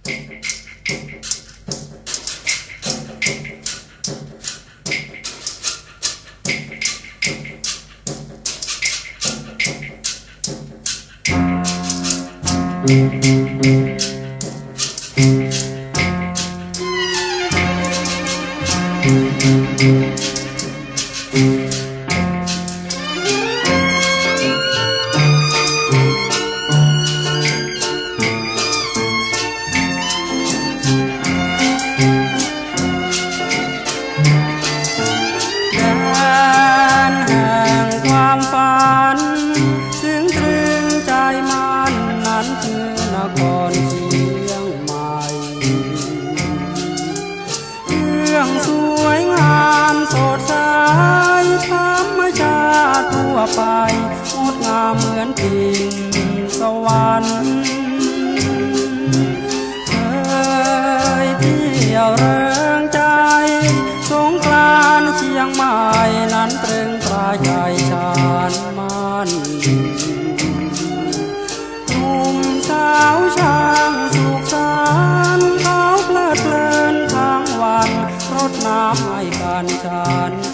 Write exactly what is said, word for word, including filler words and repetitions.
ไปงดงามเหมือนถิ่นสวรรค์เคยเที่ยวเริงใจสงกรานต์เชียงใหม่นั้นตรึงตราใจชานมันหนุ่มสาวช่างสุขสันต์เขาเพลิดเพลินทั้งวันรดน้ำให้กันฉัน